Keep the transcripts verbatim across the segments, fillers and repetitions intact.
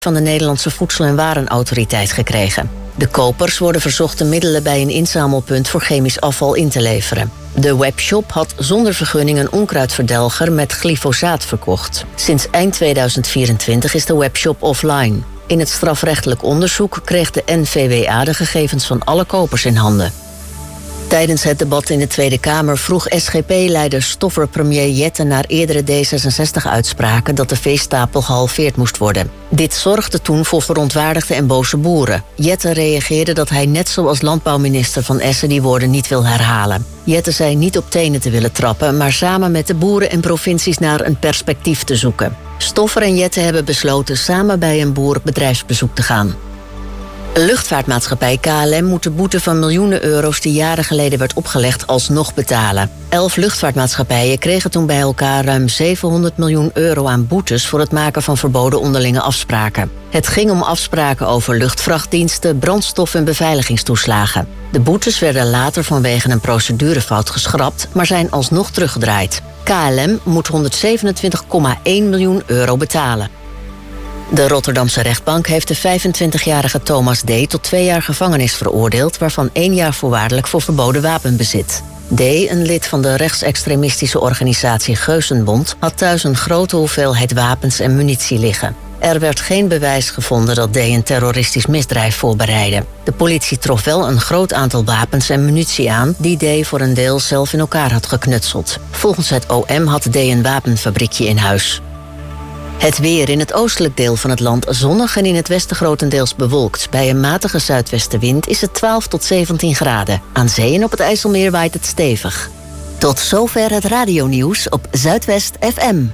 van de Nederlandse Voedsel- en Warenautoriteit gekregen. De kopers worden verzocht de middelen bij een inzamelpunt voor chemisch afval in te leveren. De webshop had zonder vergunning een onkruidverdelger met glyfosaat verkocht. Sinds eind tweeduizend vierentwintig is de webshop offline. In het strafrechtelijk onderzoek kreeg de N V W A de gegevens van alle kopers in handen. Tijdens het debat in de Tweede Kamer vroeg S G P-leider Stoffer premier Jette naar eerdere D zesenzestig-uitspraken dat de veestapel gehalveerd moest worden. Dit zorgde toen voor verontwaardigde en boze boeren. Jette reageerde dat hij net zoals landbouwminister Van Essen die woorden niet wil herhalen. Jette zei niet op tenen te willen trappen, maar samen met de boeren en provincies naar een perspectief te zoeken. Stoffer en Jette hebben besloten samen bij een boer bedrijfsbezoek te gaan. Luchtvaartmaatschappij K L M moet de boete van miljoenen euro's die jaren geleden werd opgelegd alsnog betalen. Elf luchtvaartmaatschappijen kregen toen bij elkaar ruim zevenhonderd miljoen euro aan boetes voor het maken van verboden onderlinge afspraken. Het ging om afspraken over luchtvrachtdiensten, brandstof en beveiligingstoeslagen. De boetes werden later vanwege een procedurefout geschrapt, maar zijn alsnog teruggedraaid. K L M moet honderdzevenentwintig komma één miljoen euro betalen. De Rotterdamse rechtbank heeft de vijfentwintigjarige Thomas D. tot twee jaar gevangenis veroordeeld, waarvan één jaar voorwaardelijk voor verboden wapenbezit. D., een lid van de rechtsextremistische organisatie Geuzenbond, had thuis een grote hoeveelheid wapens en munitie liggen. Er werd geen bewijs gevonden dat D. een terroristisch misdrijf voorbereidde. De politie trof wel een groot aantal wapens en munitie aan die D. voor een deel zelf in elkaar had geknutseld. Volgens het O M had D. een wapenfabriekje in huis. Het weer: in het oostelijk deel van het land zonnig en in het westen grotendeels bewolkt. Bij een matige zuidwestenwind is het twaalf tot zeventien graden. Aan zee en op het IJsselmeer waait het stevig. Tot zover het radionieuws op Zuidwest F M.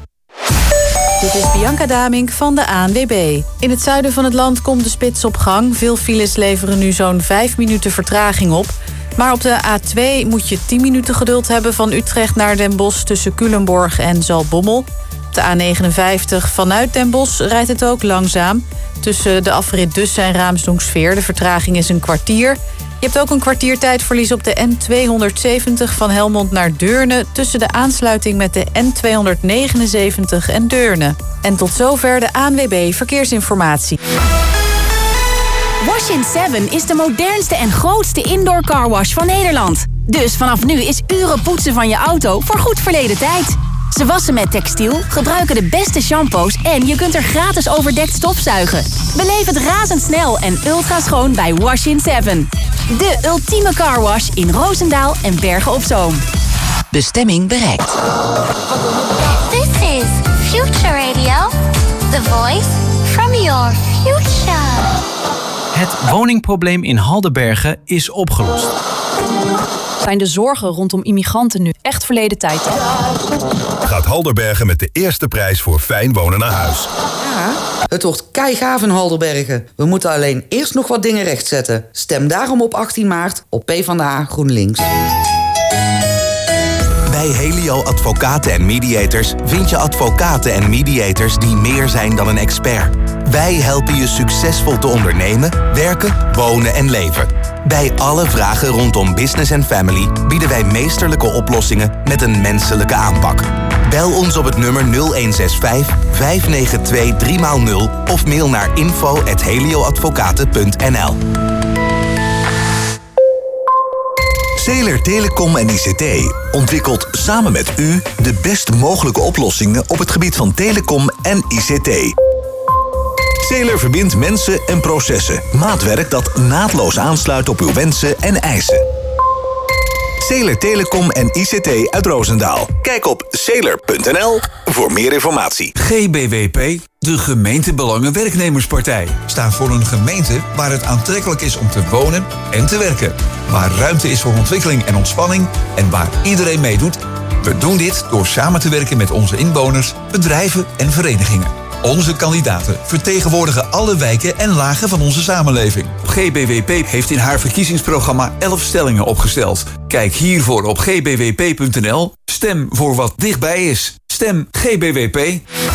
Dit is Bianca Damink van de A N W B. In het zuiden van het land komt de spits op gang. Veel files leveren nu zo'n vijf minuten vertraging op. Maar op de A twee moet je tien minuten geduld hebben van Utrecht naar Den Bosch tussen Culemborg en Zaltbommel. Op de A negenenvijftig vanuit Den Bosch rijdt het ook langzaam. Tussen de afrit Dussen en Raamsdonksveer. De vertraging is een kwartier. Je hebt ook een kwartier tijdverlies op de N tweehonderdzeventig van Helmond naar Deurne, tussen de aansluiting met de N tweehonderdnegenenzeventig en Deurne. En tot zover de A N W B Verkeersinformatie. Wash in seven is de modernste en grootste indoor carwash van Nederland. Dus vanaf nu is uren poetsen van je auto voor goed verleden tijd. Ze wassen met textiel, gebruiken de beste shampoos en je kunt er gratis overdekt stofzuigen. Beleef het razendsnel en ultra schoon bij Wash in seven. De ultieme carwash in Roosendaal en Bergen op Zoom. Bestemming bereikt. This is Future Radio. The voice from your future. Het woningprobleem in Haldenbergen is opgelost. Zijn de zorgen rondom immigranten nu echt verleden tijd? Gaat Haldenbergen met de eerste prijs voor fijn wonen naar huis. Ja, het wordt keigaaf in Haldenbergen. We moeten alleen eerst nog wat dingen rechtzetten. Stem daarom op achttien maart op PvdA GroenLinks. Bij Helio Advocaten en Mediators vind je advocaten en mediators die meer zijn dan een expert. Wij helpen je succesvol te ondernemen, werken, wonen en leven. Bij alle vragen rondom business en family bieden wij meesterlijke oplossingen met een menselijke aanpak. Bel ons op het nummer nul een zes vijf, vijf negen twee, drie nul of mail naar info at helioadvocaten punt n l. Zeeler Telecom en I C T ontwikkelt samen met u de best mogelijke oplossingen op het gebied van telecom en I C T. Zeeler verbindt mensen en processen. Maatwerk dat naadloos aansluit op uw wensen en eisen. Zeeler Telecom en I C T uit Roosendaal. Kijk op zeeler punt n l voor meer informatie. G B W P, de gemeentebelangen-werknemerspartij, staat voor een gemeente waar het aantrekkelijk is om te wonen en te werken. Waar ruimte is voor ontwikkeling en ontspanning en waar iedereen meedoet. We doen dit door samen te werken met onze inwoners, bedrijven en verenigingen. Onze kandidaten vertegenwoordigen alle wijken en lagen van onze samenleving. G B W P heeft in haar verkiezingsprogramma elf stellingen opgesteld. Kijk hiervoor op g b w p punt n l. Stem voor wat dichtbij is. Stem G B W P.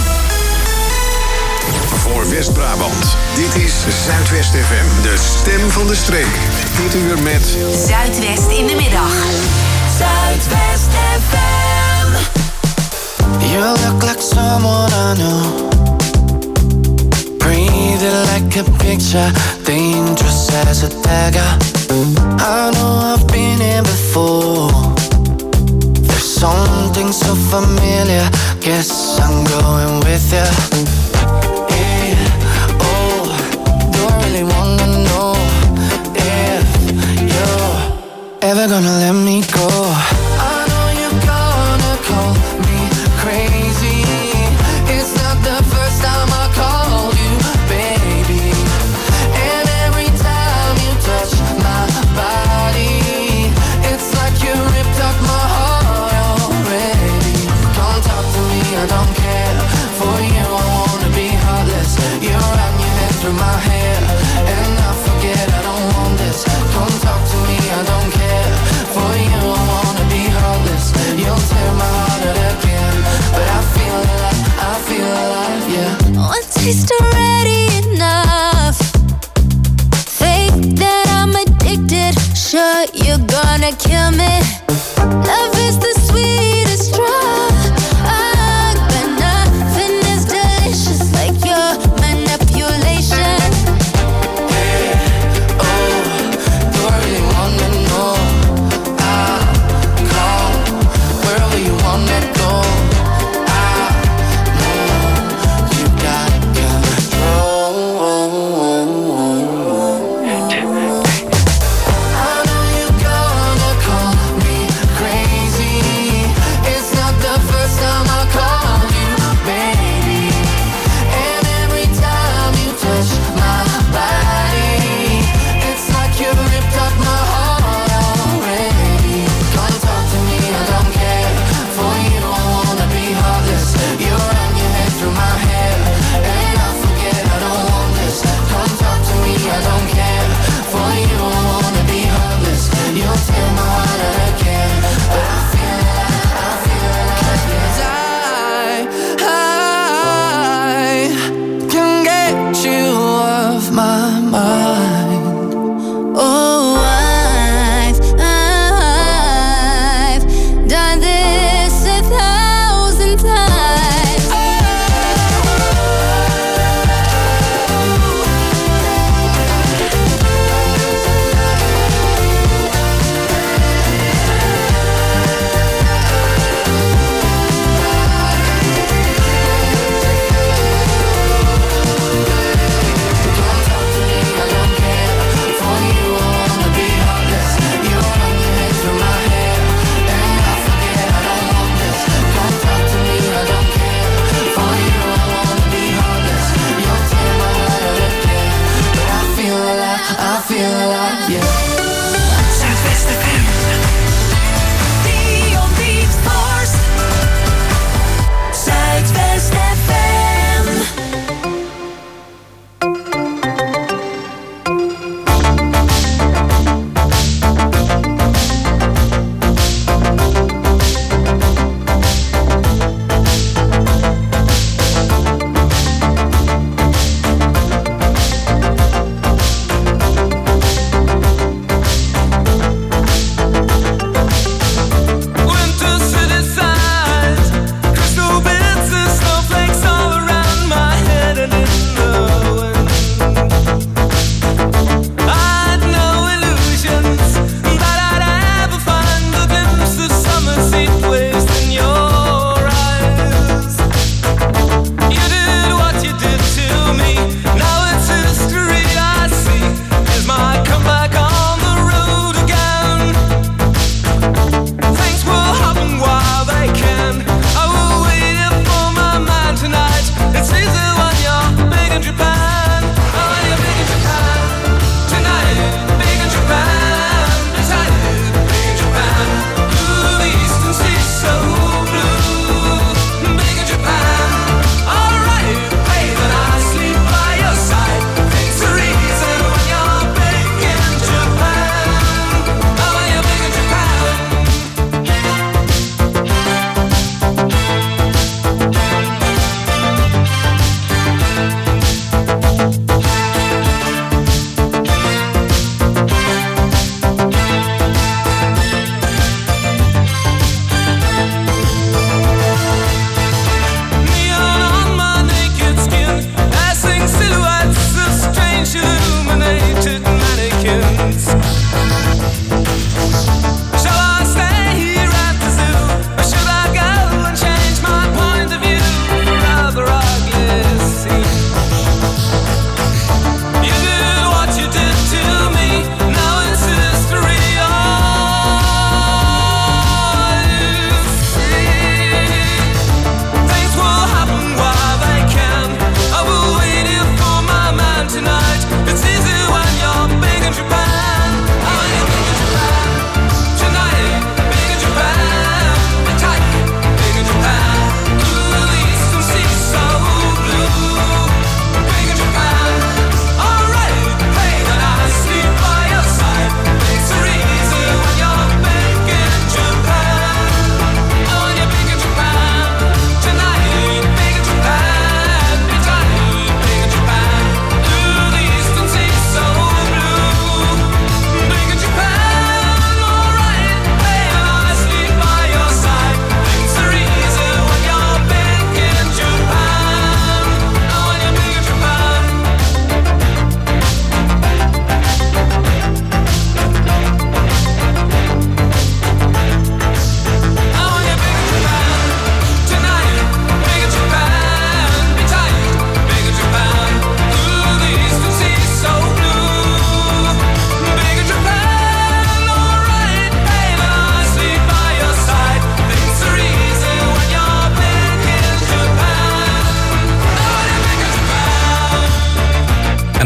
Voor West-Brabant, dit is Zuidwest F M, de stem van de streek. Dit uur met Zuidwest in de middag. Zuidwest F M. You look like someone I know. Breathe paint a picture, dangerous as a dagger. I know I've been here before. There's something so familiar. Guess I'm going with ya. Yeah, oh, do I really wanna know if you're ever gonna let me go? I know you're gonna call me crazy. It's not the first time I called you baby. And every time you touch my body, it's like you ripped up my heart already. Come talk to me, I don't care. For you I wanna be heartless. You run your hand through my hair, and I forget I don't want this. Come talk to me, I don't care. For you I wanna be heartless. You'll tear my heart out again, but I feel alive, I feel alive, yeah. One taste already enough. Think that I'm addicted. Sure, you're gonna kill me. Love is the sweetest drug, but nothing is delicious like your manipulation. Yeah, oh, do I really wanna know? I'll call wherever you wanna go. I know you got control. I know you're gonna call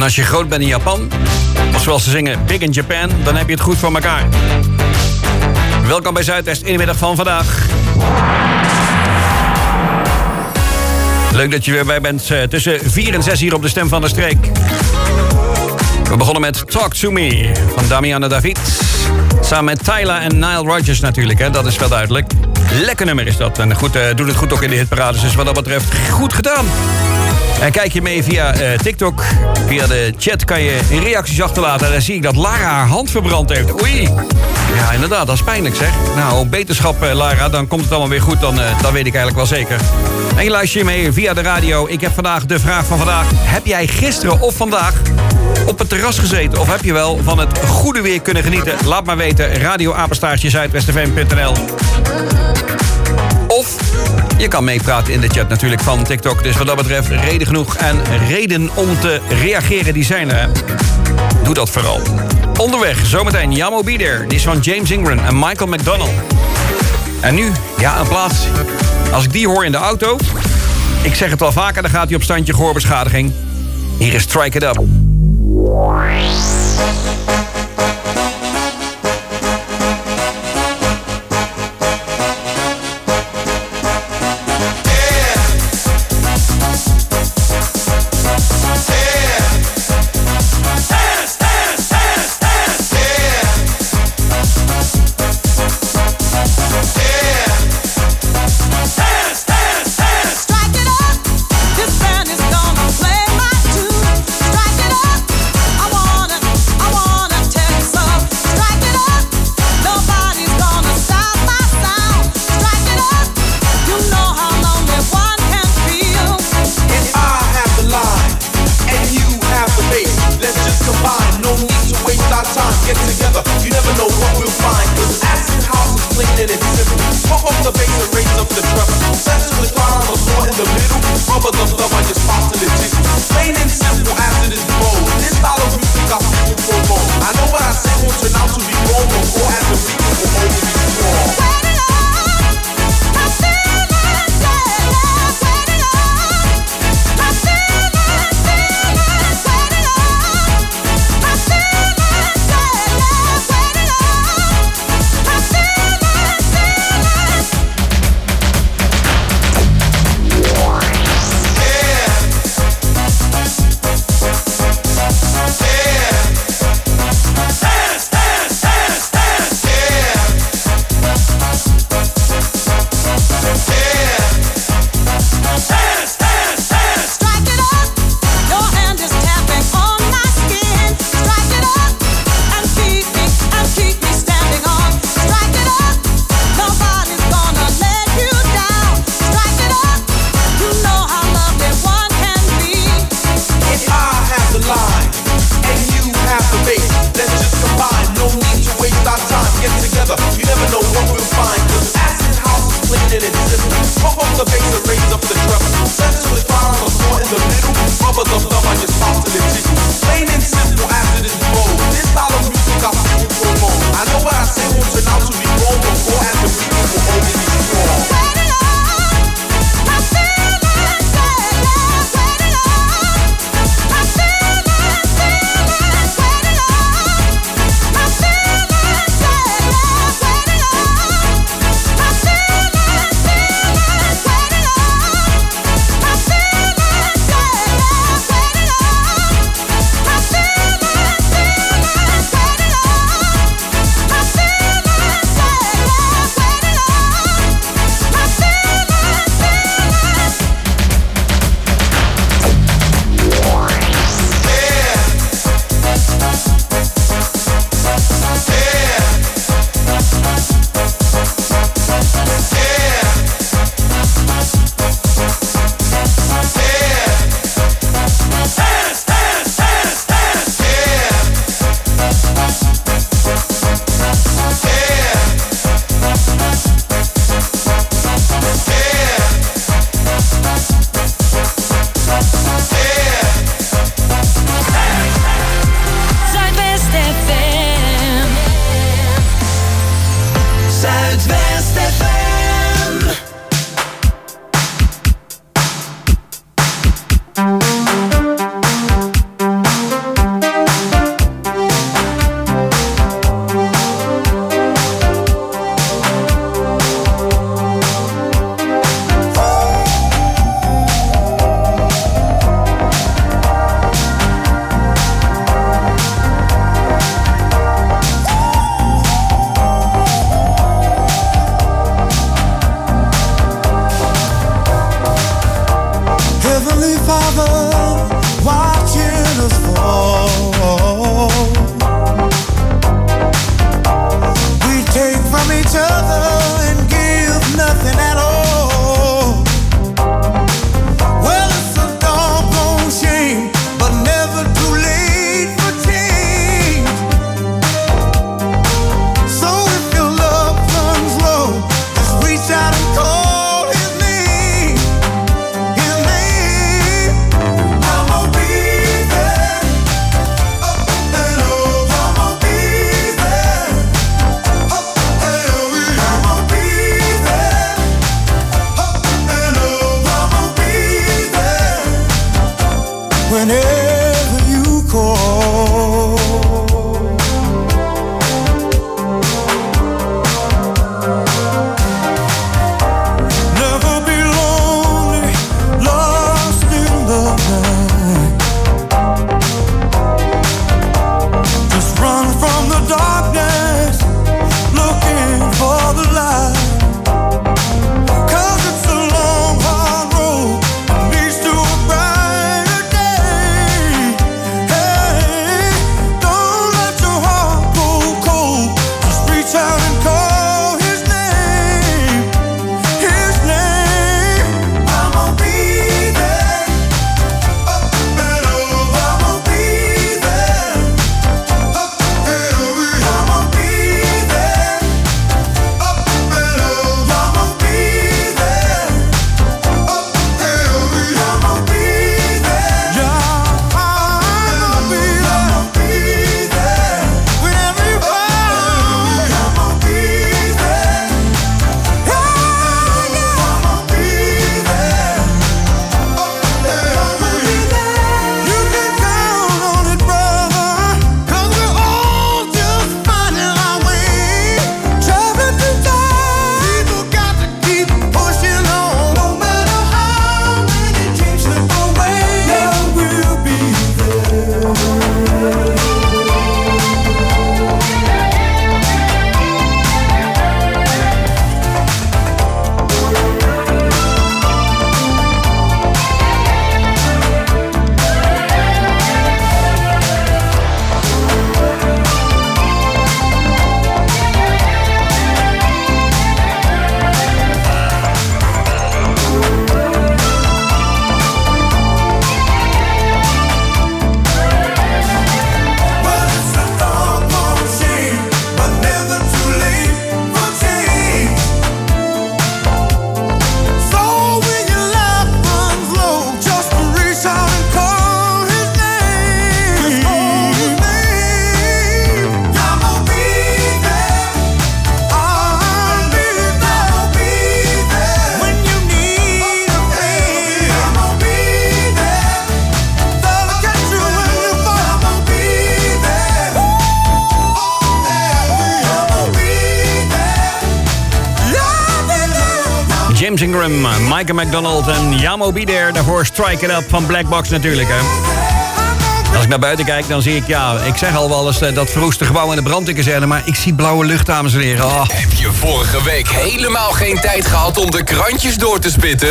als je groot bent in Japan, of zoals ze zingen Big in Japan, dan heb je het goed voor elkaar. Welkom bij Zuidwest in de middag van vandaag. Leuk dat je weer bij bent uh, tussen vier en zes hier op de Stem van de Streek. We begonnen met Talk to Me van Damiano David. Samen met Tyla en Nile Rodgers natuurlijk, hè? Dat is wel duidelijk. Lekker nummer is dat. En goed, uh, doet het goed ook in de hitparades. Dus wat dat betreft goed gedaan. En kijk je mee via uh, TikTok. Via de chat kan je reacties achterlaten. En dan zie ik dat Lara haar hand verbrand heeft. Oei. Ja, inderdaad, dat is pijnlijk zeg. Nou, beterschap uh, Lara, dan komt het allemaal weer goed. Dan, uh, dat weet ik eigenlijk wel zeker. En je luistert mee via de radio. Ik heb vandaag de vraag van vandaag. Heb jij gisteren of vandaag op het terras gezeten? Of heb je wel van het goede weer kunnen genieten? Laat maar weten. radio apenstaartje zuidwest f m punt n l. Of je kan meepraten in de chat natuurlijk van TikTok. Dus wat dat betreft reden genoeg. En reden om te reageren, die zijn er. Doe dat vooral. Onderweg, zometeen Yamo Be There. Die is van James Ingram en Michael McDonald. En nu, ja, een plaats. Als ik die hoor in de auto, ik zeg het al vaker, dan gaat hij op standje gehoorbeschadiging. Hier is Strike It Up. James Ingram, Micah McDonald en Yamo Be There. Daarvoor Strike It Up van Black Box natuurlijk, hè. Als ik naar buiten kijk, dan zie ik, ja, ik zeg al wel eens dat verroeste gebouw in de brandweerkazerne, maar ik zie blauwe lucht, dames en heren. Oh. Heb je vorige week helemaal geen tijd gehad om de krantjes door te spitten?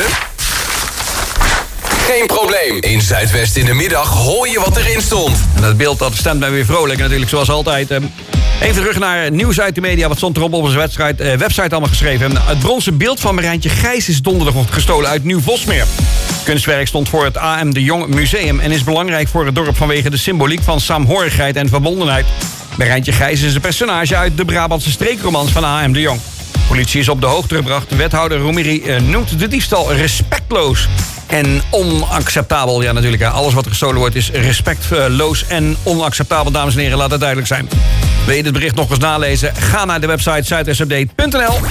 Geen probleem. In Zuidwest in de middag hoor je wat erin stond. En dat beeld dat stemt mij weer vrolijk natuurlijk, zoals altijd. Even terug naar nieuws uit de media. Wat stond erop op onze website, eh, website allemaal geschreven. Het bronzen beeld van Marijntje Gijs is donderdag gestolen uit Nieuw-Vosmeer. Het kunstwerk stond voor het A M de Jong Museum en is belangrijk voor het dorp vanwege de symboliek van saamhorigheid en verbondenheid. Marijntje Gijs is een personage uit de Brabantse streekromans van A M de Jong. Politie is op de hoogte gebracht. Wethouder Romiri eh, noemt de diefstal respectloos en onacceptabel. Ja, natuurlijk, hè. Alles wat er gestolen wordt is respectloos en onacceptabel. Dames en heren, laat het duidelijk zijn. Wil je dit bericht nog eens nalezen? Ga naar de website zuidwestupdate punt n l.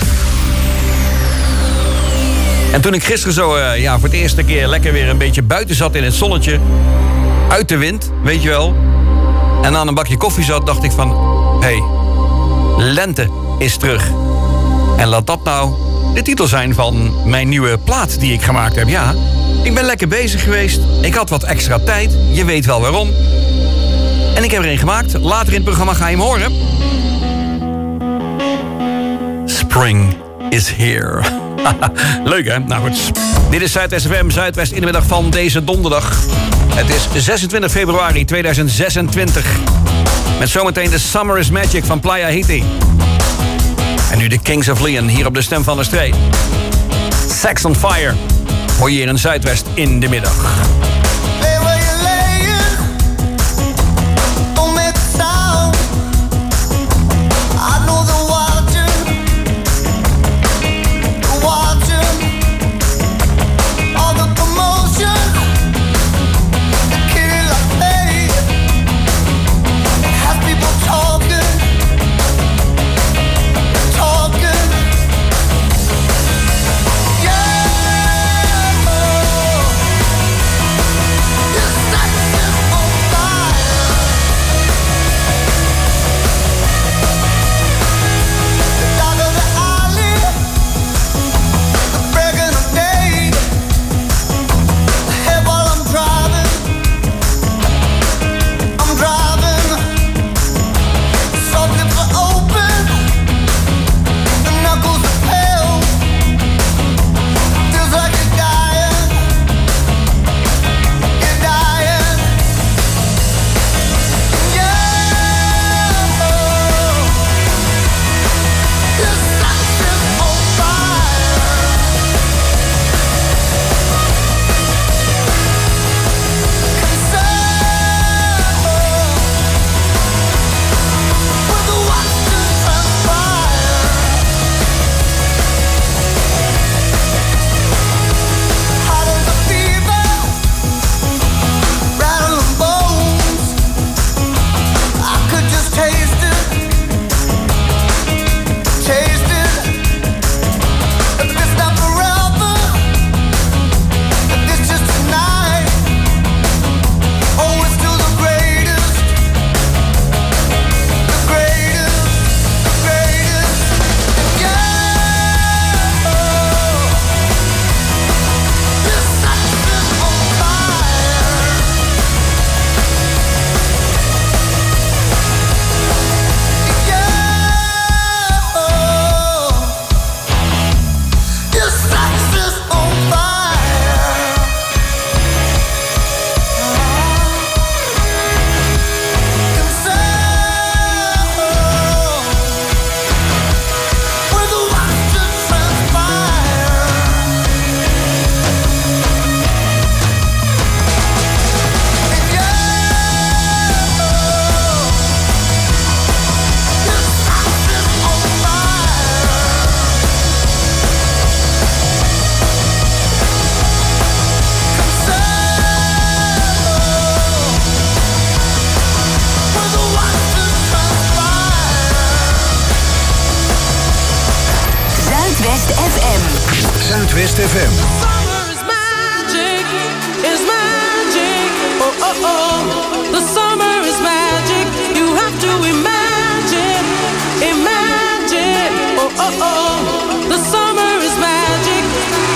En toen ik gisteren zo uh, ja, voor het eerste keer lekker weer een beetje buiten zat in het zonnetje, uit de wind, weet je wel, en aan een bakje koffie zat, dacht ik van, hé, hey, lente is terug. En laat dat nou de titel zijn van mijn nieuwe plaat die ik gemaakt heb. Ja, ik ben lekker bezig geweest. Ik had wat extra tijd. Je weet wel waarom. En ik heb er een gemaakt. Later in het programma ga je hem horen. Spring is here. Leuk, hè? Nou goed. Dit is Zuidwest F M, Zuidwest in de middag van deze donderdag. Het is zesentwintig februari tweeduizend zesentwintig. Met zometeen de Summer is Magic van Playa Hiti. En nu de Kings of Leon hier op de Stem van de Streek. Sex on Fire. Hoor je hier in Zuidwest in de middag. Zuidwest F M. The summer is magic.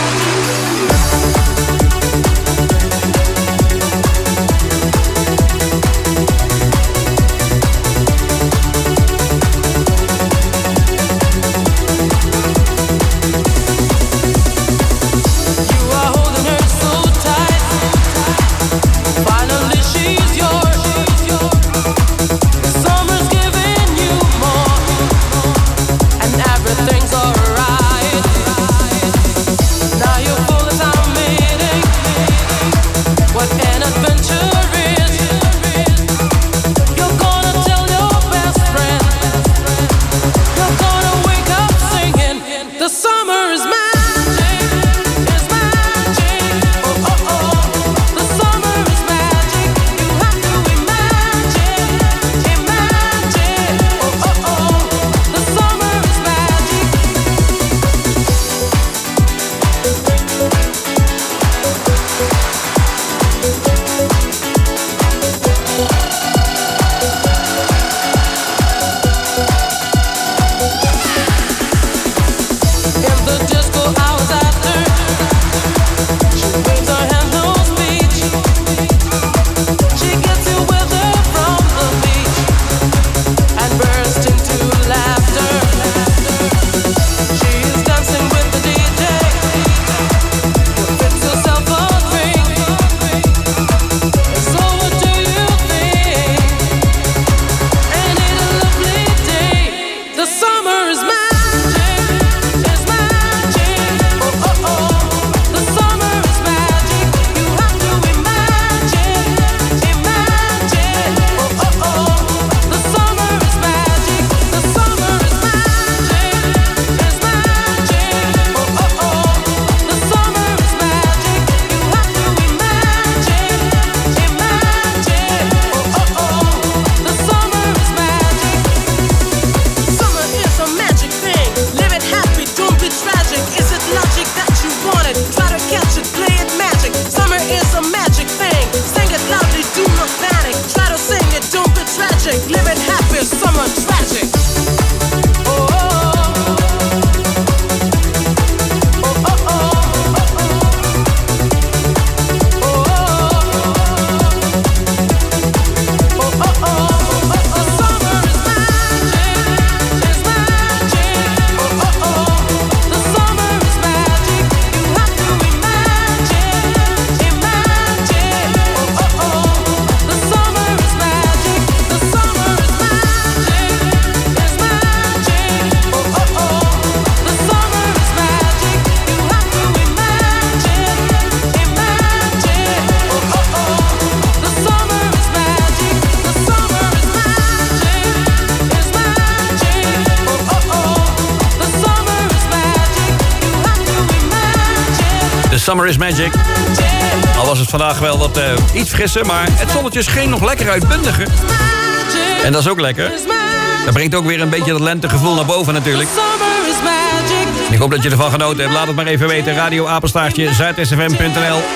Summer is Magic. Al was het vandaag wel wat uh, iets frisser, maar het zonnetje scheen nog lekker uitbundiger. En dat is ook lekker. Dat brengt ook weer een beetje dat lentegevoel naar boven natuurlijk. Ik hoop dat je ervan genoten hebt. Laat het maar even weten. Radio apenstaartje zuidwest f m punt n l.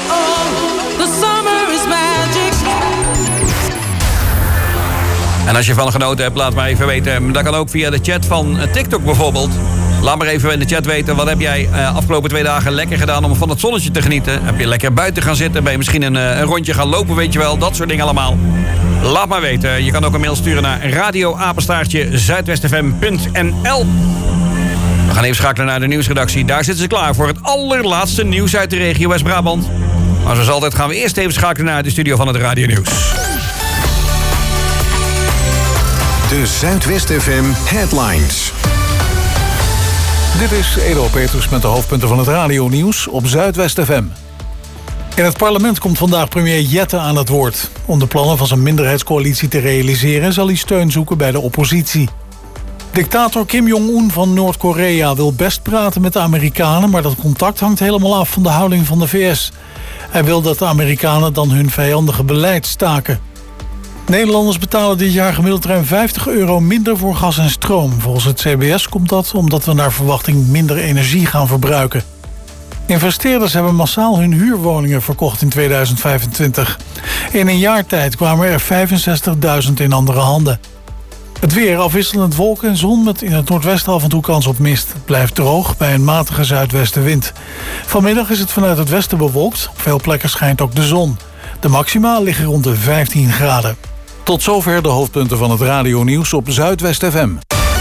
En als je ervan genoten hebt, laat maar even weten. Dat kan ook via de chat van TikTok bijvoorbeeld. Laat maar even in de chat weten. Wat heb jij uh, afgelopen twee dagen lekker gedaan om van het zonnetje te genieten? Heb je lekker buiten gaan zitten? Ben je misschien een, uh, een rondje gaan lopen, weet je wel? Dat soort dingen allemaal. Laat maar weten. Je kan ook een mail sturen naar radio apenstaartje zuidwest f m punt n l. We gaan even schakelen naar de nieuwsredactie. Daar zitten ze klaar voor het allerlaatste nieuws uit de regio West-Brabant. Maar zoals altijd gaan we eerst even schakelen naar de studio van het Radio Nieuws. De Zuidwest F M Headlines. Dit is Edo Peters met de hoofdpunten van het Radio-nieuws op Zuidwest F M. In het parlement komt vandaag premier Jette aan het woord. Om de plannen van zijn minderheidscoalitie te realiseren zal hij steun zoeken bij de oppositie. Dictator Kim Jong-un van Noord-Korea wil best praten met de Amerikanen, maar dat contact hangt helemaal af van de houding van de V S. Hij wil dat de Amerikanen dan hun vijandige beleid staken. Nederlanders betalen dit jaar gemiddeld ruim vijftig euro minder voor gas en stroom. Volgens het C B S komt dat omdat we naar verwachting minder energie gaan verbruiken. Investeerders hebben massaal hun huurwoningen verkocht in tweeduizend vijfentwintig. In een jaar tijd kwamen er vijfenzestigduizend in andere handen. Het weer, afwisselend wolken en zon met in het noordwesten af en toe kans op mist. Het blijft droog bij een matige zuidwestenwind. Vanmiddag is het vanuit het westen bewolkt. Op veel plekken schijnt ook de zon. De maxima liggen rond de vijftien graden. Tot zover de hoofdpunten van het Radio-nieuws op Zuidwest F M.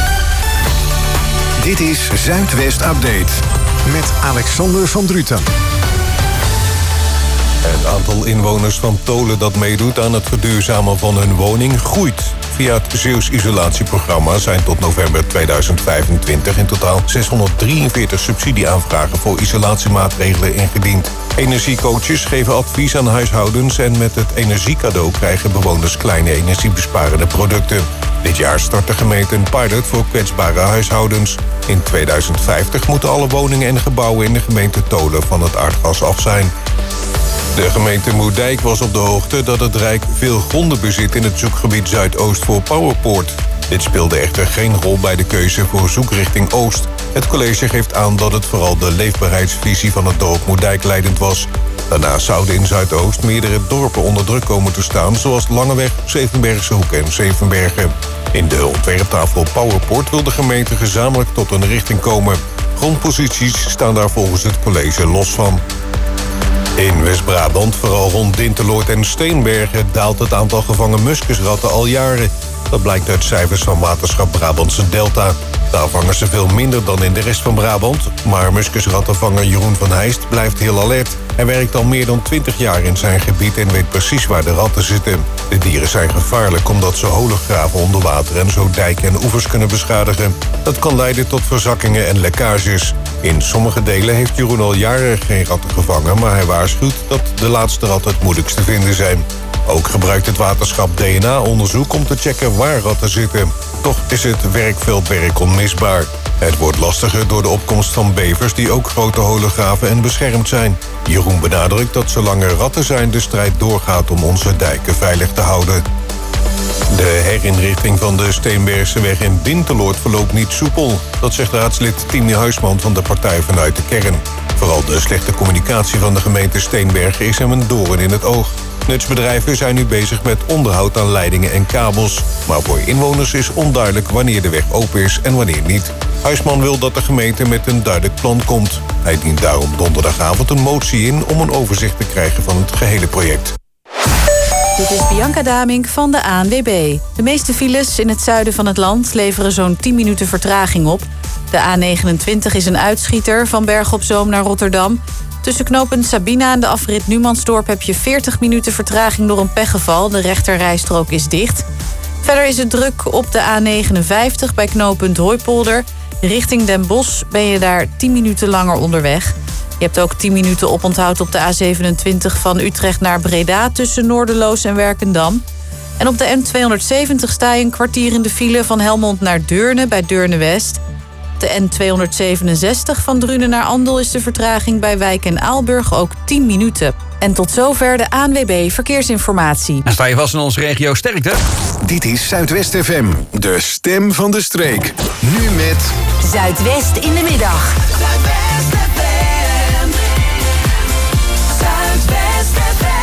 Dit is Zuidwest Update met Alexander van Druten. Het aantal inwoners van Tolen dat meedoet aan het verduurzamen van hun woning groeit. Via het Zeeuws isolatieprogramma zijn tot november tweeduizend vijfentwintig in totaal zeshonderddrieënveertig subsidieaanvragen voor isolatiemaatregelen ingediend. Energiecoaches geven advies aan huishoudens en met het energiecadeau krijgen bewoners kleine energiebesparende producten. Dit jaar start de gemeente een pilot voor kwetsbare huishoudens. In tweeduizend vijftig moeten alle woningen en gebouwen in de gemeente Tolen van het aardgas af zijn. De gemeente Moerdijk was op de hoogte dat het Rijk veel gronden bezit in het zoekgebied Zuidoost voor Powerpoort. Dit speelde echter geen rol bij de keuze voor zoekrichting Oost. Het college geeft aan dat het vooral de leefbaarheidsvisie van het dorp Moerdijk leidend was. Daarnaast zouden in Zuidoost meerdere dorpen onder druk komen te staan, zoals Langeweg, Zevenbergse Hoek en Zevenbergen. In de ontwerptafel Powerpoort wil de gemeente gezamenlijk tot een richting komen. Grondposities staan daar volgens het college los van. In West-Brabant, vooral rond Dinteloord en Steenbergen, daalt het aantal gevangen muskusratten al jaren. Dat blijkt uit cijfers van waterschap Brabantse Delta. Daar vangen ze veel minder dan in de rest van Brabant, maar muskusrattenvanger Jeroen van Heijst blijft heel alert. Hij werkt al meer dan twintig jaar in zijn gebied en weet precies waar de ratten zitten. De dieren zijn gevaarlijk omdat ze holen graven onder water en zo dijken en oevers kunnen beschadigen. Dat kan leiden tot verzakkingen en lekkages. In sommige delen heeft Jeroen al jaren geen ratten gevangen, maar hij waarschuwt dat de laatste ratten het moeilijkst te vinden zijn. Ook gebruikt het waterschap D N A-onderzoek om te checken waar ratten zitten. Toch is het werkveldwerk onmisbaar. Het wordt lastiger door de opkomst van bevers die ook grote holen graven en beschermd zijn. Jeroen benadrukt dat zolang er ratten zijn de strijd doorgaat om onze dijken veilig te houden. De herinrichting van de Steenbergseweg in Dinteloord verloopt niet soepel. Dat zegt raadslid Tini Huisman van de partij vanuit de kern. Vooral de slechte communicatie van de gemeente Steenbergen is hem een doorn in het oog. Nutsbedrijven zijn nu bezig met onderhoud aan leidingen en kabels. Maar voor inwoners is onduidelijk wanneer de weg open is en wanneer niet. Huisman wil dat de gemeente met een duidelijk plan komt. Hij dient daarom donderdagavond een motie in om een overzicht te krijgen van het gehele project. Dit is Bianca Damink van de A N W B. De meeste files in het zuiden van het land leveren zo'n tien minuten vertraging op. De A negenentwintig is een uitschieter van Bergen op Zoom naar Rotterdam. Tussen knooppunt Sabina en de afrit Numansdorp heb je veertig minuten vertraging door een pechgeval. De rechterrijstrook is dicht. Verder is het druk op de A negenenvijftig bij knooppunt Hooipolder. Richting Den Bosch ben je daar tien minuten langer onderweg. Je hebt ook tien minuten oponthoud op de A zevenentwintig van Utrecht naar Breda tussen Noorderloos en Werkendam. En op de N tweehonderdzeventig sta je een kwartier in de file van Helmond naar Deurne bij Deurne-West. de N tweehonderdzevenenzestig van Drunen naar Andel is de vertraging bij Wijk en Aalburg ook tien minuten. En tot zover de A N W B Verkeersinformatie. En sta je vast in onze regio, sterkte. Dit is Zuidwest F M, de stem van de streek. Nu met... Zuidwest in de middag. Zuidwest F M. Zuidwest F M.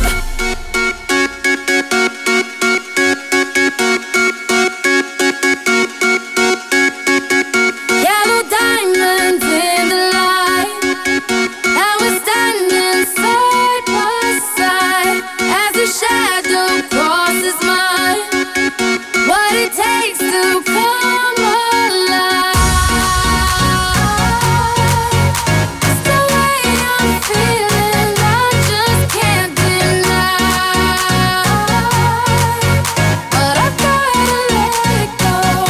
Yellow diamonds in the light, and we're standing side by side as a shadow crosses mine. What it takes to come alive. It's the way I'm feeling, I just can't deny. But I've gotta let it go.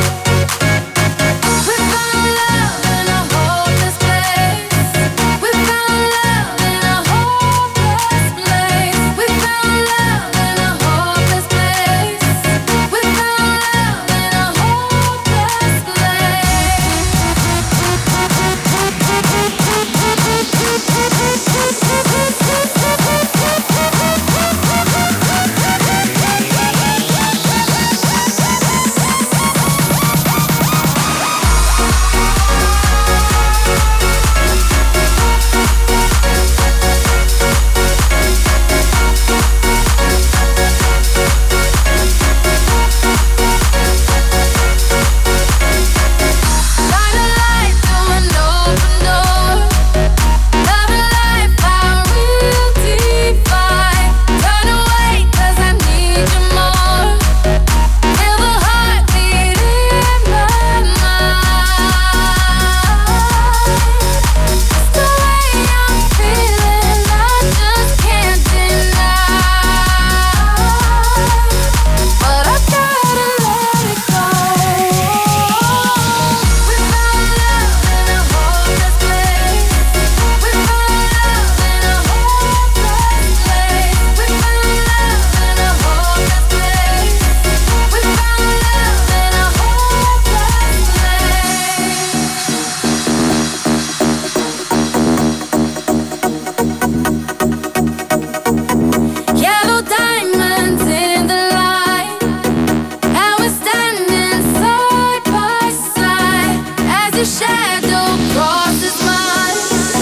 We found love in a hopeless place. We found love in a hopeless place. We found love in a hopeless place. We found love in a hopeless place. Shine a light through an open door. Love and life are real divine. Turn away 'cause I need you more. Feel the heartbeat in my mind. It's the way I'm feeling, I just can't deny. But I gotta let it go. We found love in a hopeless place. We found love in a hopeless place. We found love in a hopeless place. We found love in a hopeless place. Yellow diamonds in the light, and we're standing side by side as your shadow crosses mine.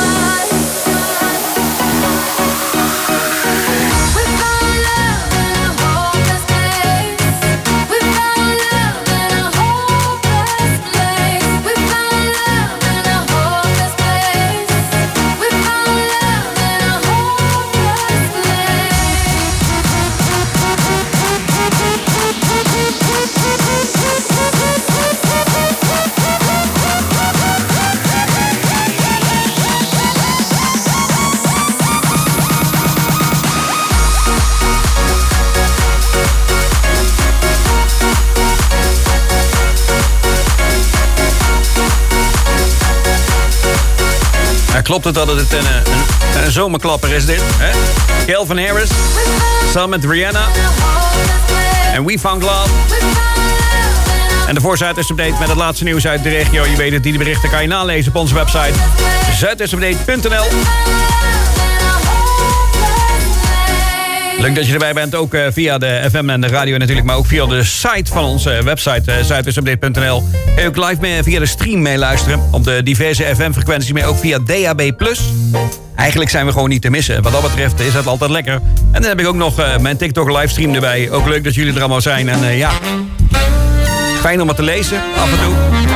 We found love in a hopeless place. We found love in a hopeless place. We found love in a hopeless place. We found love in a hopeless Ja, klopt het dat het een, een, een zomerklapper is dit? Hè? Calvin Harris, samen met Rihanna. En We Found Love. En de Zuidwest Update met het laatste nieuws uit de regio. Je weet het, die berichten kan je nalezen op onze website zuidwest update punt n l. Leuk dat je erbij bent, ook uh, via de F M en de radio natuurlijk, maar ook via de site van onze website, uh, zuidwest update punt n l. En je ook live mee, via de stream meeluisteren op de diverse F M-frequenties, maar ook via D A B plus. Eigenlijk zijn we gewoon niet te missen. Wat dat betreft is dat altijd lekker. En dan heb ik ook nog uh, mijn TikTok-livestream erbij. Ook leuk dat jullie er allemaal zijn. En uh, ja, fijn om wat te lezen, af en toe.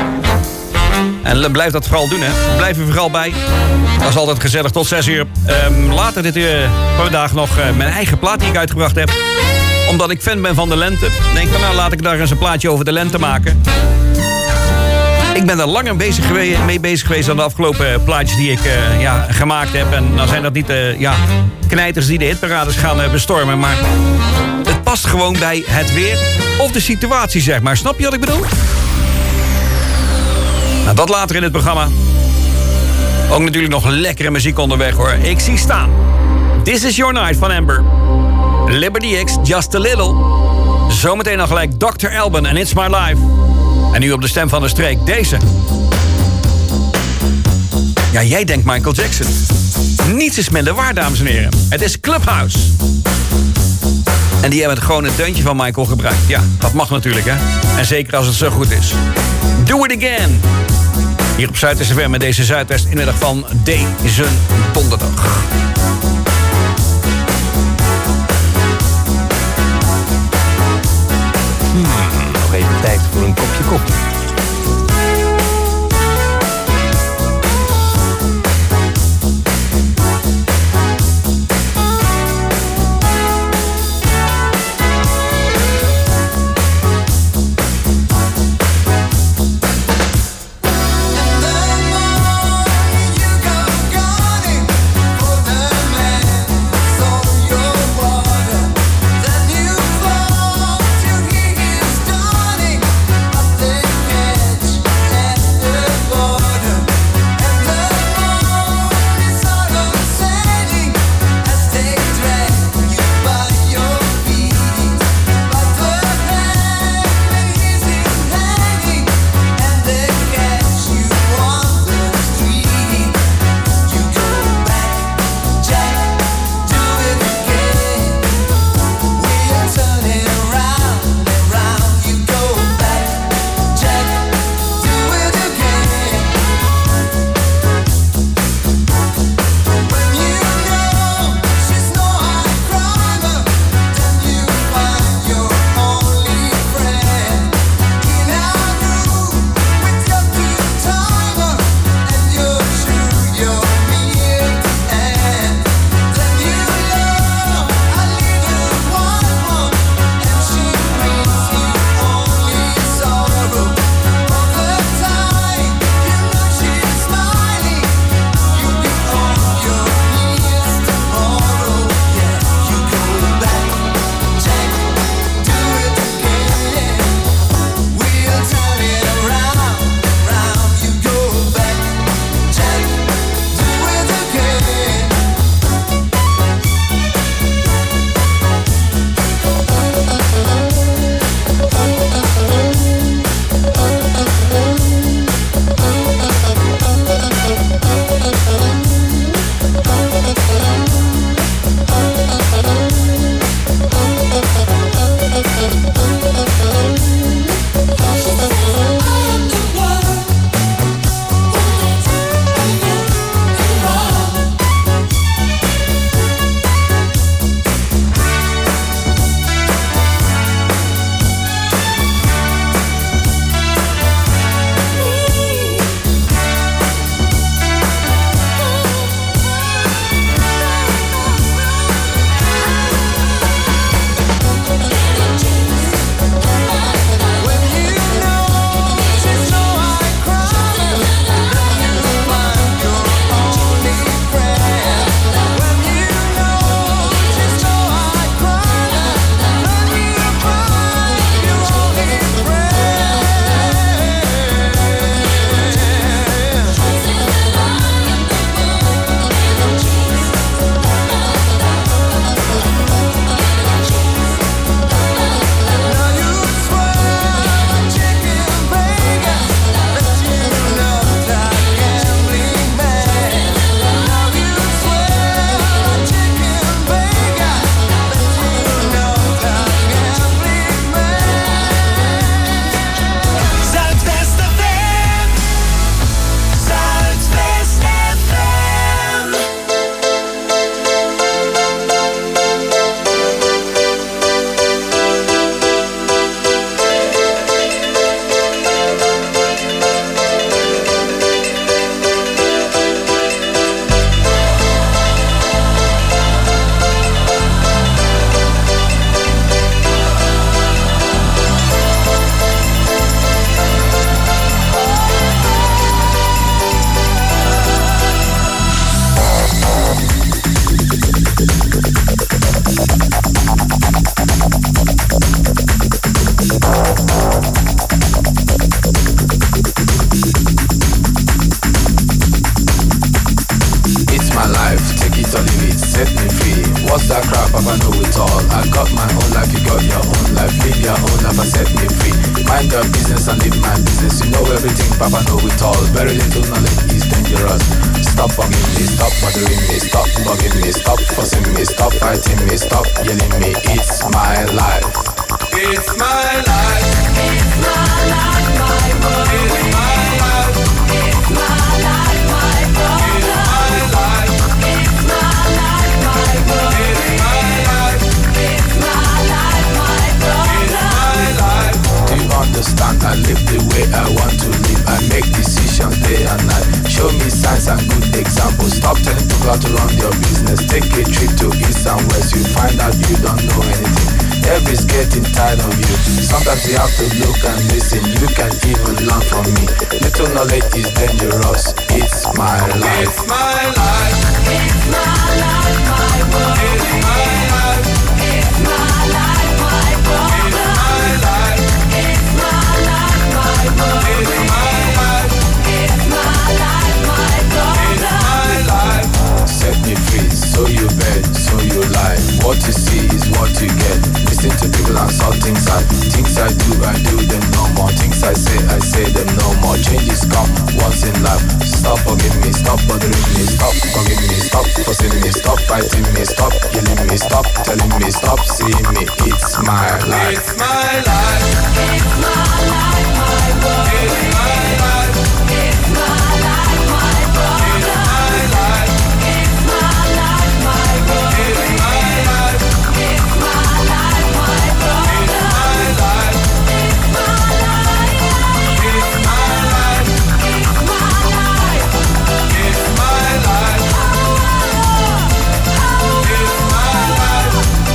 En blijf dat vooral doen, hè. Blijf er vooral bij. Dat is altijd gezellig tot zes uur. Um, later dit uur vandaag nog uh, mijn eigen plaat die ik uitgebracht heb. Omdat ik fan ben van de lente. Denk van, nou laat ik daar eens een plaatje over de lente maken. Ik ben daar langer bezig geweest, mee bezig geweest dan de afgelopen plaatjes die ik uh, ja, gemaakt heb. En dan zijn dat niet de uh, ja, knijters die de hitparades gaan uh, bestormen. Maar het past gewoon bij het weer of de situatie, zeg maar. Snap je wat ik bedoel? Nou, dat later in het programma. Ook natuurlijk nog lekkere muziek onderweg, hoor. Ik zie staan. This is Your Night van Amber. Liberty X, Just a Little. Zometeen nog gelijk doctor Alban en It's My Life. En nu op de stem van de streek deze. Ja, jij denkt Michael Jackson. Niets is minder waar, dames en heren. Het is Clubhouse. En die hebben gewoon het deuntje van Michael gebruikt. Ja, dat mag natuurlijk, hè. En zeker als het zo goed is. Do it again. Hier op Zuidwest F M met deze Zuidwest inmiddag van deze donderdag. Hmm, nog even tijd voor een kopje koffie. The more you go gunning for the man. your own, never set me free. Mind your business and leave my business. You know everything, Papa know it all. Very little knowledge is dangerous. Stop bugging me, stop bothering me, stop bugging me, stop fussing me, stop fighting me, stop yelling me. It's my life. It's my life. It's my life, my world. It's my life. It's my life, my world. It's my life. It's my life, my world. It's my life. It's my life, my world. It's my life. Do you understand? I live the way I want to live. I make decisions day and night. Show me signs and good examples. Stop telling people how to run your business. Take a trip to east and west. You find out you don't know anything. Everybody's getting tired of you. Sometimes you have to look and listen. You can even learn from me. Little knowledge is dangerous. It's my life. It's my life. It's my life, my world. It's my life. It's my life, my world. It's my life. It's my life, my world. It's my life. It's my life, my world. It's my life. Set me free, so you bet, so you lie. What you see is what you get. Listen to people and saw things I Things I do, I do them no more. Things I say, I say them no more. Changes come once in life. Stop forgiving me, stop bothering me, stop forgiving me, stop fussing me, stop fighting me, stop yelling me, stop telling me, stop seeing me. It's my life. It's my life. It's my life, my world. It's my life. It's my life, my world. It's my life. It's my life, my world. It's my life. It's my life, my world. It's my life. It's my life. It's my life. It's my life. It's my life. It's my life.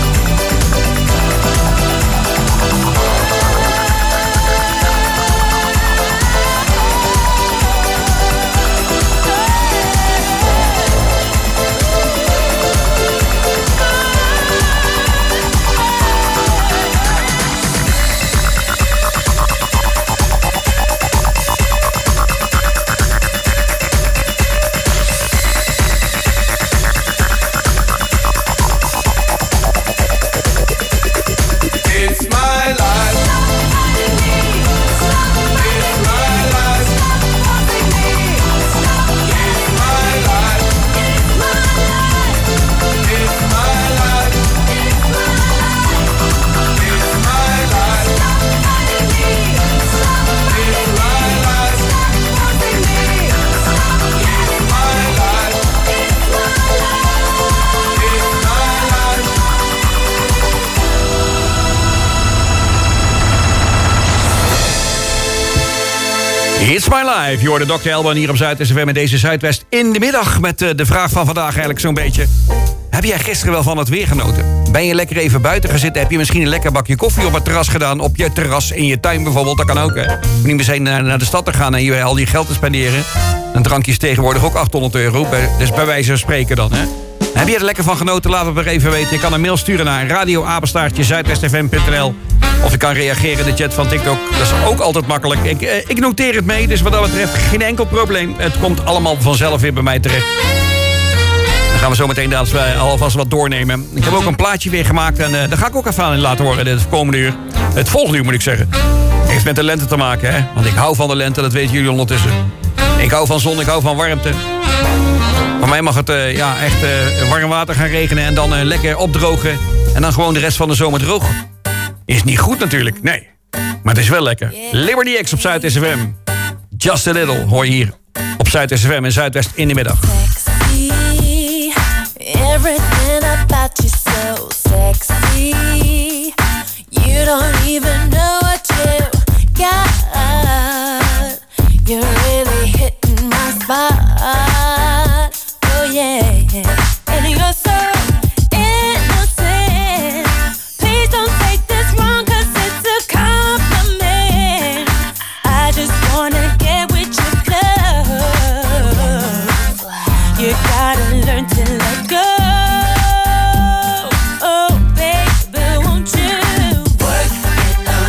It's my life. Je hoorde dokter Elban hier op Zuid S F M met deze Zuidwest in de middag. Met uh, de vraag van vandaag eigenlijk zo'n beetje. Heb jij gisteren wel van het weer genoten? Ben je lekker even buiten gaan zitten? Heb je misschien een lekker bakje koffie op het terras gedaan? Op je terras, in je tuin bijvoorbeeld, dat kan ook. Hè? Niet meteen naar, naar de stad te gaan en je al je geld te spenderen. Een drankje is tegenwoordig ook achthonderd euro. Dus bij wijze van spreken dan, hè? Heb je er lekker van genoten? Laat het maar even weten. Je kan een mail sturen naar radioapenstaartje zuidwest f m punt n l. Of je kan reageren in de chat van TikTok. Dat is ook altijd makkelijk. Ik, eh, ik noteer het mee, dus wat dat betreft geen enkel probleem. Het komt allemaal vanzelf weer bij mij terecht. Dan gaan we zo meteen alvast wat doornemen. Ik heb ook een plaatje weer gemaakt en uh, daar ga ik ook even aan laten horen. Het komende uur. Het volgende uur moet ik zeggen. Heeft met de lente te maken, hè? Want ik hou van de lente, dat weten jullie ondertussen. Ik hou van zon, ik hou van warmte. Voor mij mag het uh, ja, echt uh, warm water gaan regenen en dan uh, lekker opdrogen. En dan gewoon de rest van de zomer droog. Is niet goed natuurlijk, nee. Maar het is wel lekker. Liberty X op Zuid S F M. Just a Little hoor je hier op Zuid S F M en Zuidwest in de middag. Sexy, everything about you so sexy. You don't even know what you got. You're really hitting my spot. Oh yeah, and you're so innocent. Please don't take this wrong, 'cause it's a compliment. I just wanna get with your love. You gotta learn to let go. Oh baby, won't you work it out?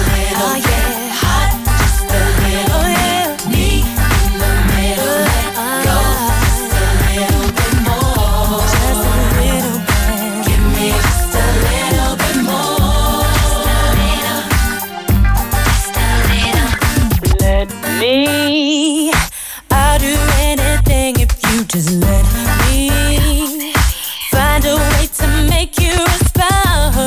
me. I'll do anything if you just let me. Find a way to make you respond.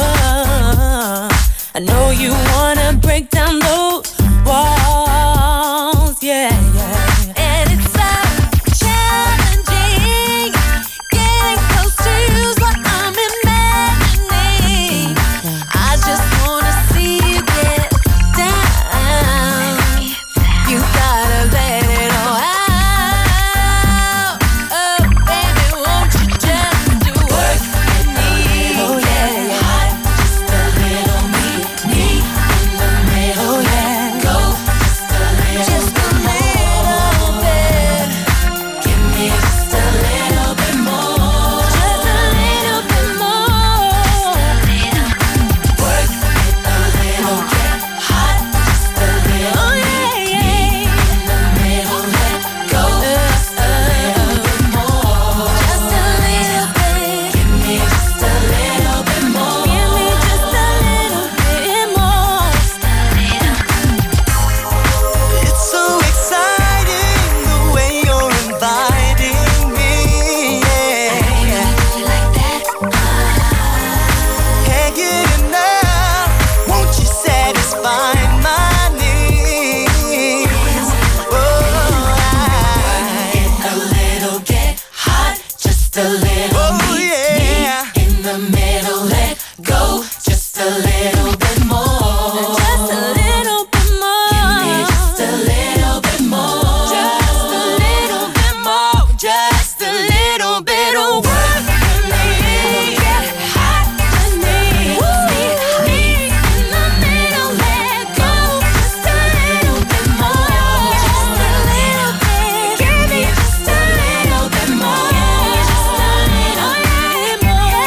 I know you wanna break down those walls, yeah, yeah. And it's so challenging. Getting close to you's what I'm imagining. I just wanna see you get down. You gotta let it all out. Oh, baby, won't you just do work with me? Oh, yeah, hot, just a little me, me in the middle, yeah. Go just a little, just a little bit. Give me just a little bit more, just a little bit more. Work it a little, get hot, just a little. Oh, yeah, yeah. In the middle, let go just a little bit more, just a little bit. Give me just a little bit more, give me just a little bit more. It's so exciting the way you're inviting me. Yeah. Like that. Can't get enough. Won't you satisfy my needs? Oh, Get a little, get hot, just a little. Oh, me, yeah. me in the middle, let go just a little bit more, just a little bit more. Give me just a little bit more, just a little bit more, just a little bit of work with me. Get hot with me, me, me in the middle, let go just a little bit more, just a little bit. Give me just a little bit more, just a little bit more.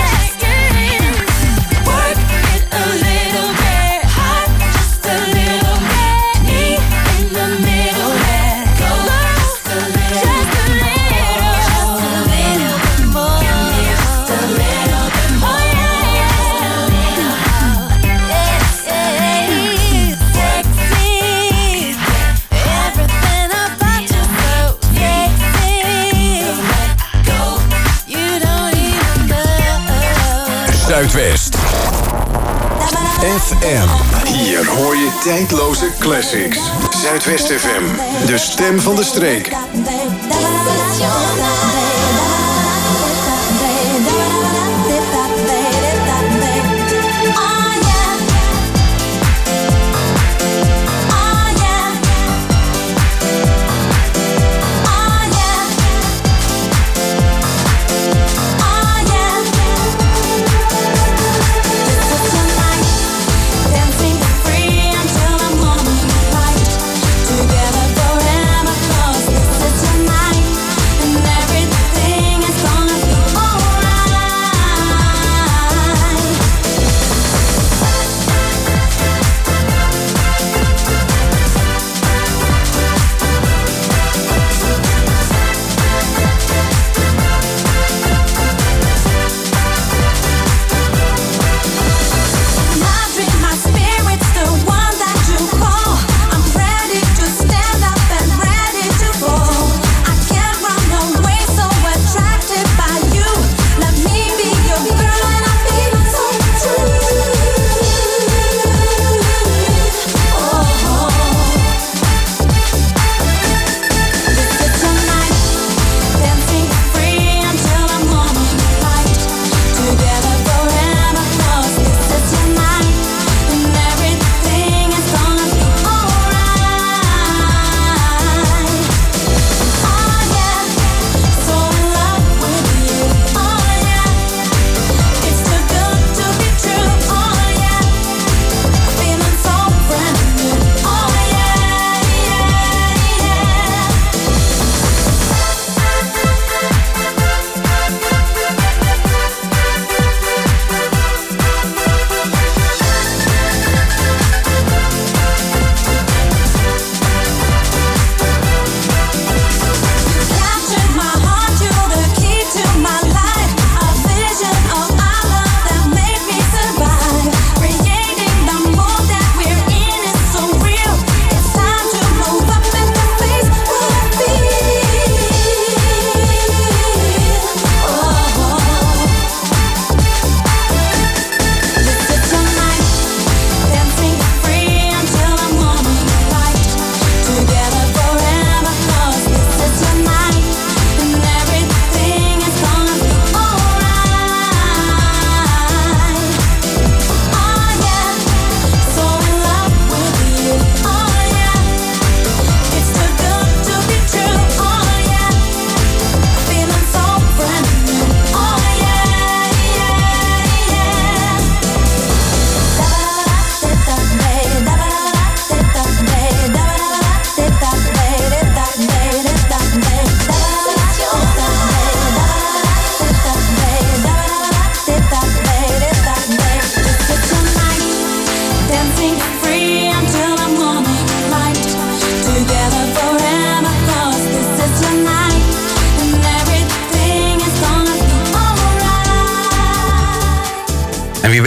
Work it a little bit, hot just a little bit. Me in the middle, let go just a little, just a little, just a little bit more. Give me just a little bit more, yes, yes, sexy. Everything about you so sexy. Let go, you don't even know. Zuidwest. F M. Hier hoor je tijdloze classics. Zuidwest F M. De stem van de streek. Together forever, 'cause this is your night, and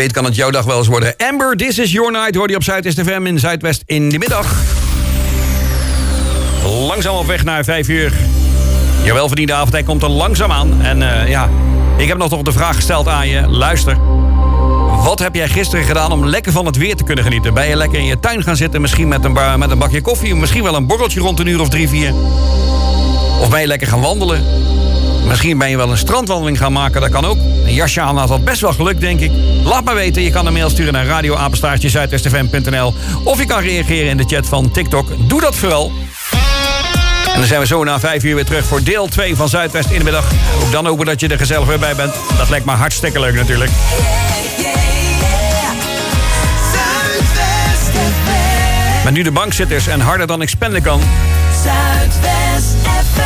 weet kan het jouw dag wel eens worden. Amber, This Is Your Night, hoor je op Zuidwest F M in Zuidwest in de middag. Langzaam op weg naar vijf uur. Je welverdiende avond, hij komt er langzaam aan. En uh, ja, ik heb nog toch de vraag gesteld aan je. Luister, wat heb jij gisteren gedaan om lekker van het weer te kunnen genieten? Ben je lekker in je tuin gaan zitten, misschien met een, bar, met een bakje koffie... misschien wel een borreltje rond een uur of drie, vier? Of ben je lekker gaan wandelen? Misschien ben je wel een strandwandeling gaan maken, dat kan ook. Een jasje aan had dat best wel gelukt, denk ik. Laat maar weten, je kan een mail sturen naar radio apenstaartje zuidwest f m punt n l... of je kan reageren in de chat van TikTok. Doe dat vooral. En dan zijn we zo na vijf uur weer terug voor deel twee van Zuidwest in de middag. Ook dan hopen dat je er gezellig weer bij bent. Dat lijkt me hartstikke leuk natuurlijk. Met nu de bankzitters en harder dan ik spenden kan. Zuidwest F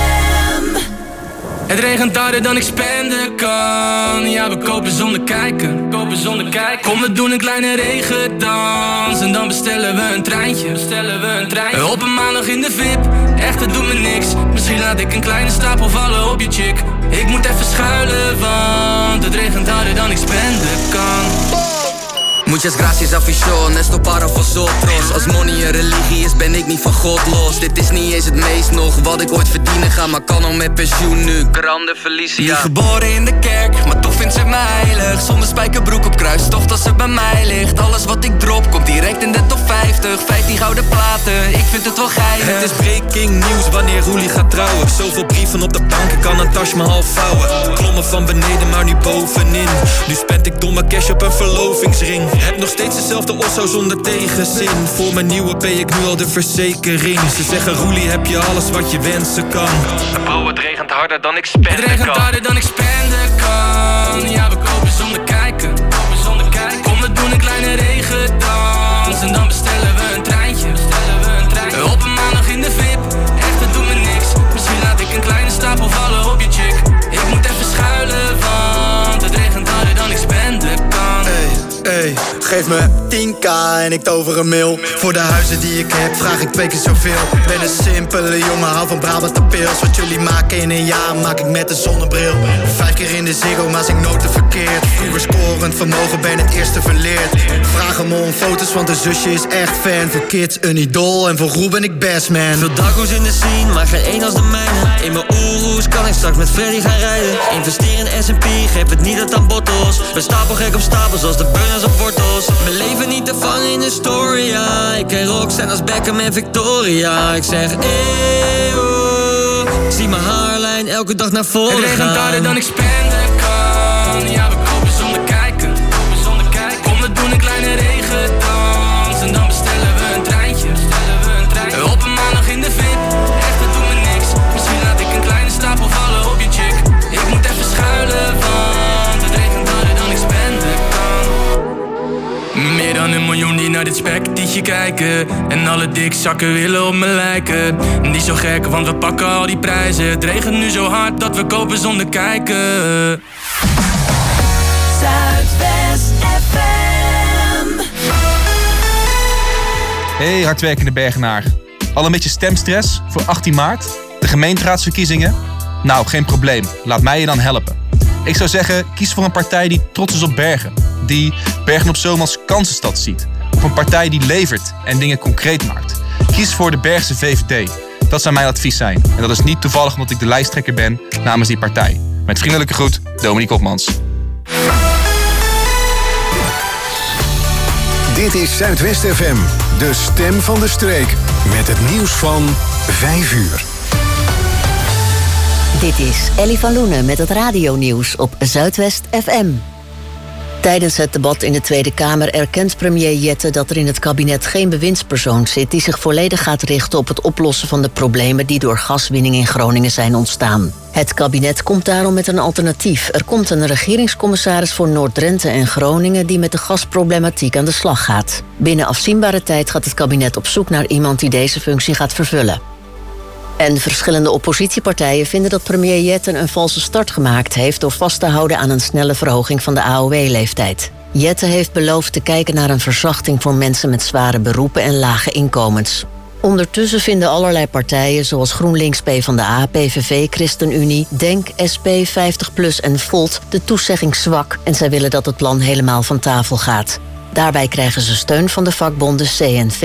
M. Het regent harder dan ik spenden kan. Ja, we kopen zonder kijken. Kopen zonder kijken. Kom, we doen een kleine regendans. En dan bestellen we een treintje. Bestellen we een treintje. Op een maandag in de V I P. Echt, het doet me niks. Misschien laat ik een kleine stapel vallen op je chick. Ik moet even schuilen, want het regent harder dan ik spenden kan. Muchas gracias afición, esto para vosotros. Als money een religie is, ben ik niet van God los. Dit is niet eens het meest nog wat ik ooit verdienen ga, maar kan al met pensioen nu. Grande Felicia. Niet geboren in de kerk, maar toch vindt ze mij heilig. Zonder spijkerbroek op kruis, toch dat ze bij mij ligt. Alles wat ik drop, komt direct in de top vijftig. vijftien gouden platen, ik vind het wel geinig. Het is breaking news wanneer Roelie gaat trouwen. Zoveel brieven op de bank, ik kan een tas maar half vouwen. Klommen van beneden, maar nu bovenin. Nu spend ik domme cash op een verlovingsring. Heb nog steeds dezelfde osso zonder tegenzin. Voor mijn nieuwe P ik nu al de verzekering. Ze zeggen Roelie, heb je alles wat je wensen kan. Bro, het regent harder dan ik spenden kan. Het regent kan. harder dan ik spenden kan. Ja, we kopen zonder kijken. Kopen zonder kijken. Kom, we doen een kleine regendans. En dan bestellen we een treintje. Bestellen we een treintje. Op een maandag in de V I P. Echt, het doet me niks. Misschien laat ik een kleine stapel vallen op je chick. Ik moet even schuilen, want het regent harder dan ik spenden kan. Hey, hey, geef me tien k en ik tover een mil. Voor de huizen die ik heb vraag ik twee keer zoveel. Ben een simpele jongen, hou van Brabant en pils. Wat jullie maken in een jaar maak ik met een zonnebril. Vijf keer in de Ziggo, maar zing noten verkeerd. Vroeger scorend vermogen, ben het eerste verleerd. Vraag hem om foto's, want de zusje is echt fan. Voor kids een idool en voor Roel ben ik best man. Veel dago's in de scene, maar geen één als de mijne. In mijn oeroes kan ik straks met Freddy gaan rijden. Investeer in S en P, geef het niet uit aan bottles. Ben stapelgek op stapels als de burners op wortels. Mijn leven niet te vangen in een story, ja. Ik ken Roxanne als Beckham en Victoria. Ik zeg eeuw, zie mijn haarlijn elke dag naar voren gaan. Het regent harder dan ik spenden kan. Ja, we kopen zonder kijken. Kopen zonder kijken. Kom, we doen een kleine regendans. En dan bestellen we een treintje. Bestellen we een treintje. Op een maandag in de V I P. Echt, het doet me niks. Misschien laat ik een kleine stapel vallen op je chick. Ik moet even schuilen, want het regent harder dan ik spenden kan. Meer dan een miljoen die naar dit spektietje kijken. En alle dikzakken willen op me lijken. Niet zo gek, want we pakken al die prijzen. Het regent nu zo hard dat we kopen zonder kijken. Zuidwest F M. Hey hardwerkende Bergenaar. Al een beetje stemstress voor achttien maart? De gemeenteraadsverkiezingen? Nou, geen probleem. Laat mij je dan helpen. Ik zou zeggen, kies voor een partij die trots is op Bergen. Die Bergen op Zoom als kansenstad ziet. Of een partij die levert en dingen concreet maakt. Kies voor de Bergse V V D. Dat zou mijn advies zijn. En dat is niet toevallig omdat ik de lijsttrekker ben namens die partij. Met vriendelijke groet, Dominique Hofmans. Dit is Zuidwest F M, de stem van de streek. Met het nieuws van vijf uur. Dit is Ellie van Loenen met het radionieuws op Zuidwest F M. Tijdens het debat in de Tweede Kamer erkent premier Jette dat er in het kabinet geen bewindspersoon zit die zich volledig gaat richten op het oplossen van de problemen die door gaswinning in Groningen zijn ontstaan. Het kabinet komt daarom met een alternatief. Er komt een regeringscommissaris voor Noord-Drenthe en Groningen die met de gasproblematiek aan de slag gaat. Binnen afzienbare tijd gaat het kabinet op zoek naar iemand die deze functie gaat vervullen. En verschillende oppositiepartijen vinden dat premier Jette een valse start gemaakt heeft door vast te houden aan een snelle verhoging van de A O W-leeftijd. Jette heeft beloofd te kijken naar een verzachting voor mensen met zware beroepen en lage inkomens. Ondertussen vinden allerlei partijen zoals GroenLinks, PvdA, PVV, ChristenUnie, DENK, S P, vijftig plus en Volt de toezegging zwak en zij willen dat het plan helemaal van tafel gaat. Daarbij krijgen ze steun van de vakbonden C N V